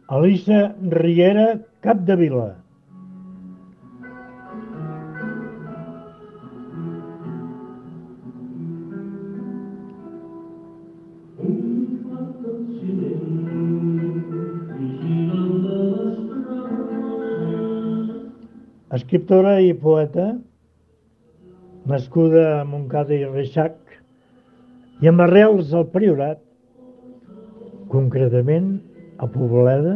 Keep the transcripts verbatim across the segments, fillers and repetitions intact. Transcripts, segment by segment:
Elisa Riera Capdevila. Escriptora i poeta, nascuda a Montcada i Reixac i amb arrels al Priorat, concretament a Pobleda,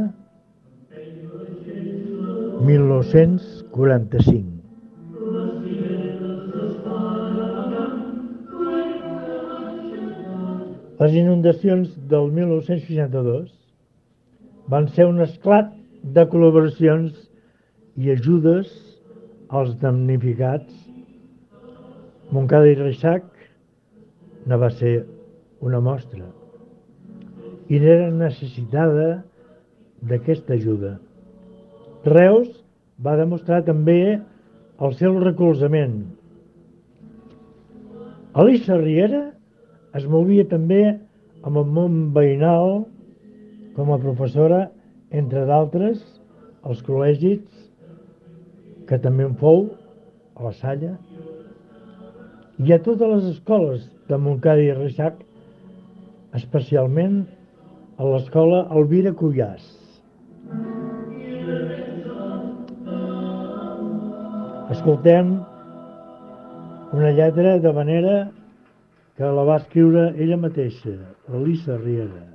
mil nou-cents quaranta-cinc. Les inundacions del mil nou-cents seixanta-dos van ser un esclat de col·laboracions i ajudes als damnificats. Montcada i Reixac ne va ser una mostra i n'era necessitada d'aquesta ajuda. Reus va demostrar també el seu recolzament. Elisa Riera es movia també amb el món veïnal com a professora, entre d'altres, als col·legis, que també en fou a la Salla, i a totes les escoles de Montcada i Reixac, especialment a l'escola Elvira Cuyàs. Escoltem una lletra d'havanera que la va escriure ella mateixa, Elisa Riera.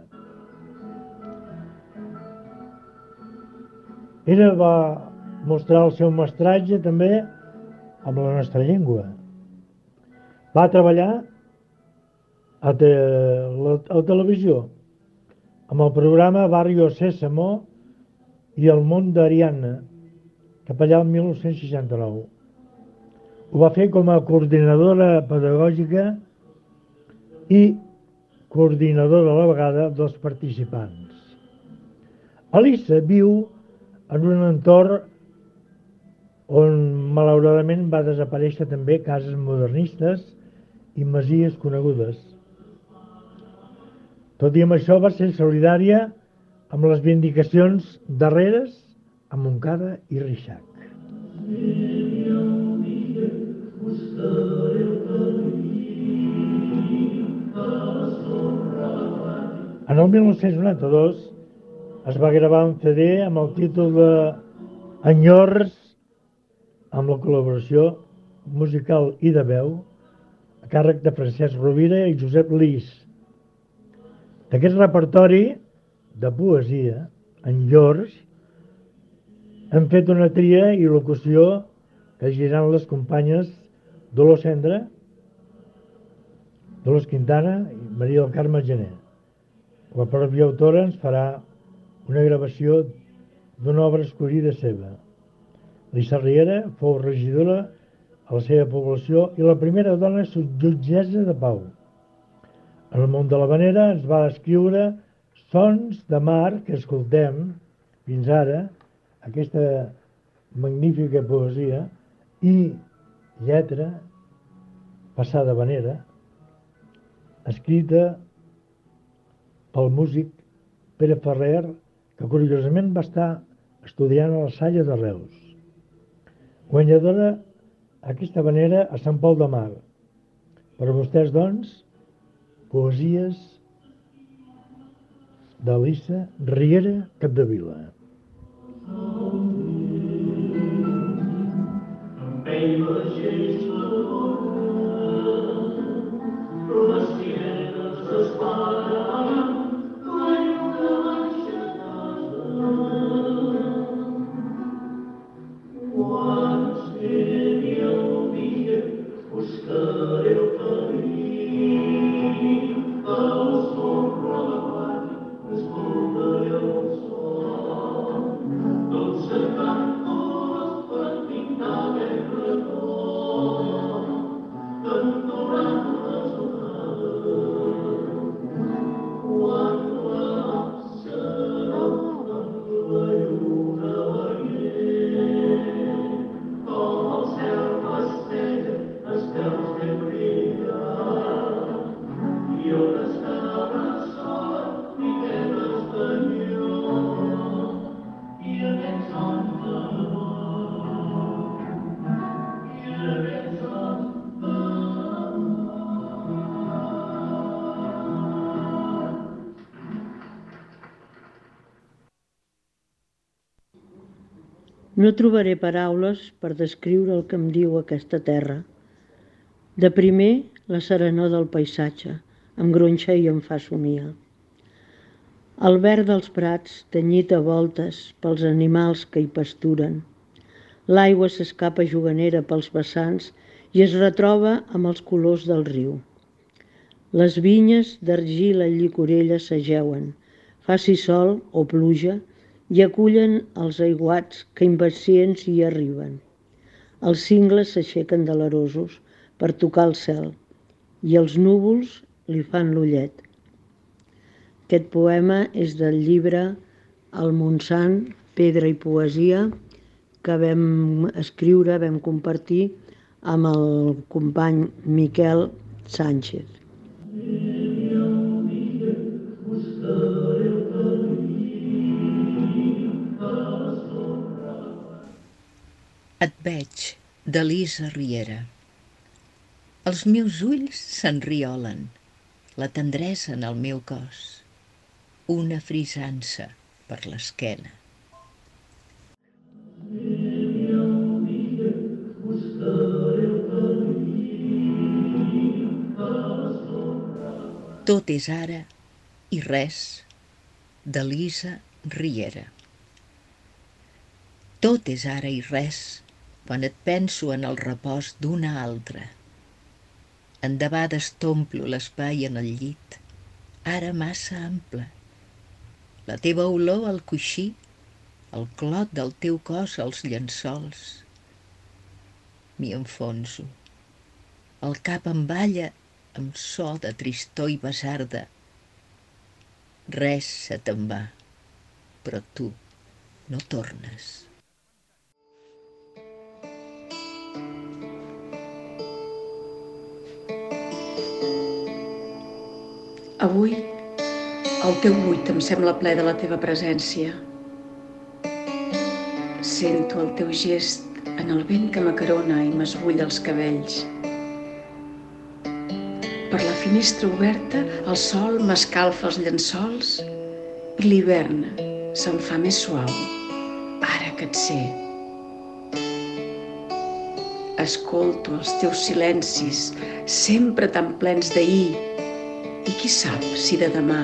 Ella va mostrar el seu mestratge també amb la nostra llengua. Va treballar a, te la, a televisió amb el programa Barrio Sésamo i El món d'Ariadna, cap allà el mil nou-cents seixanta-nou. Ho va fer com a coordinadora pedagògica i coordinadora a la vegada dels participants. Elisa viu en un entorn on malauradament va desaparèixer també cases modernistes i masies conegudes. Tot i amb això va ser solidària amb les vindicacions darreres a Montcada i Reixac. En el mil nou-cents noranta-dos es va gravar un C D amb el títol de Enyords, amb la col·laboració musical i de veu a càrrec de Francesc Rovira i Josep Lys. D'aquest repertori de poesia, Enyords, hem fet una tria i locució que giran les companyes Dolors Cendra, Dolors Quintana i Maria del Carme Gené. La pròpia autora ens farà una gravació d'una obra escollida seva. Elisa Riera fou regidora a la seva població i la primera dona jutgessa de pau. En el món de l'havanera ens va escriure Sons de mar que escoltem fins ara, aquesta magnífica poesia i lletra passada havanera, escrita pel músic Pere Ferrer, que curiosament va estar estudiant a la Salla de Reus. Guanyadora aquesta havanera a Sant Pol de Mar. Per a vostès, doncs, poesies d'Elisa Riera Capdevila. Don't No trobaré paraules per descriure el que em diu aquesta terra. De primer, la serenor del paisatge, em gronxa i em fa somiar. El verd dels prats, tenyit a voltes pels animals que hi pasturen. L'aigua s'escapa juganera pels vessants i es retroba amb els colors del riu. Les vinyes d'argila i llicorella s'ajeuen, faci sol o pluja, i acullen els aiguats que impacients hi arriben. Els cingles s'aixequen delerosos per tocar el cel i els núvols li fan l'ullet. Aquest poema és del llibre El Montsant, pedra i poesia, que vam escriure, vam compartir amb el company Miquel Sánchez. Et veig, d'Elisa Riera. Els meus ulls s'enriolen, la tendresa en el meu cos, una frisança per l'esquena. Tot és ara i res, d'Elisa Riera. Tot és ara i res quan et penso en el repòs d'una altra. Endebades t'omplo l'espai en el llit, ara massa ample. La teva olor al coixí, el clot del teu cos als llençols. M'hi enfonso. El cap em balla amb so de tristor i basarda. Res se te'n va, però tu no tornes. Avui, el teu buit em sembla ple de la teva presència. Sento el teu gest en el vent que m'acarona i m'esbulla els cabells. Per la finestra oberta, el sol m'escalfa els llençols i l'hivern se'm fa més suau, ara que et sé. Escolto els teus silencis, sempre tan plens d'ahir, i qui sap si de demà.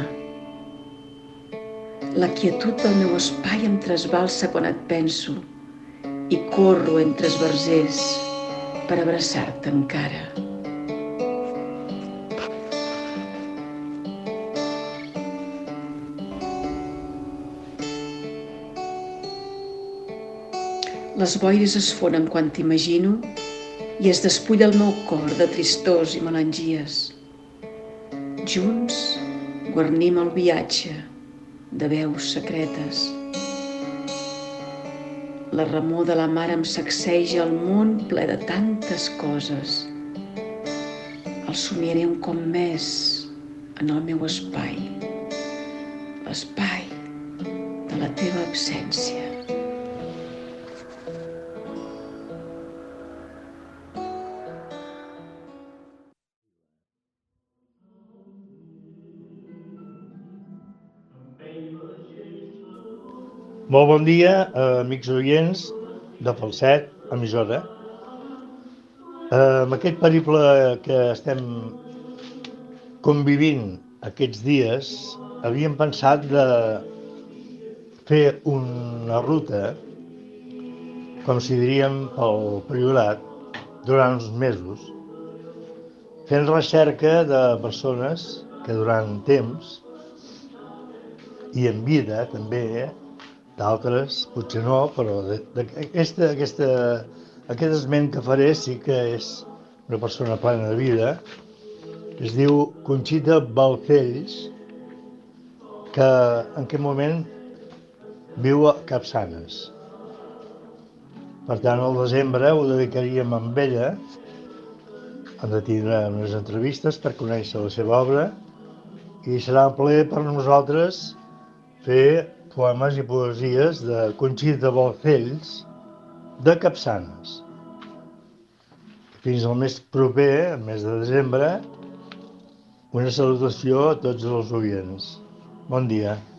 La quietud del meu espai em trasbalsa quan et penso i corro entre esbarzers per abraçar-te encara. Les boires es fonen quan t'imagino i es despulla el meu cor de tristors i melangies. Junts guarnim el viatge de veus secretes. La remor de la mar em sacseja el món ple de tantes coses. El somiaré un cop més en el meu espai, l'espai de la teva absència. Molt bon dia, amics oients de Falset, emissora. Amb aquest periple que estem convivint aquests dies, havíem pensat de fer una ruta, com si diríem pel Priorat, durant uns mesos, fent recerca de persones que durant temps i en vida també, d'altres potser no, però aquesta, aquesta, aquest esment que faré sí que és una persona plena de vida, que es diu Conxita Balcells, que en aquest moment viu a Capçanes. Per tant, al desembre ho dedicaríem amb ella, hem de tindre unes entrevistes per conèixer la seva obra i serà un plaer per nosaltres fer poemes i poesies de Conxita Balcells de Capçanes. Fins al mes proper, el mes de desembre, una salutació a tots els oients. Bon dia.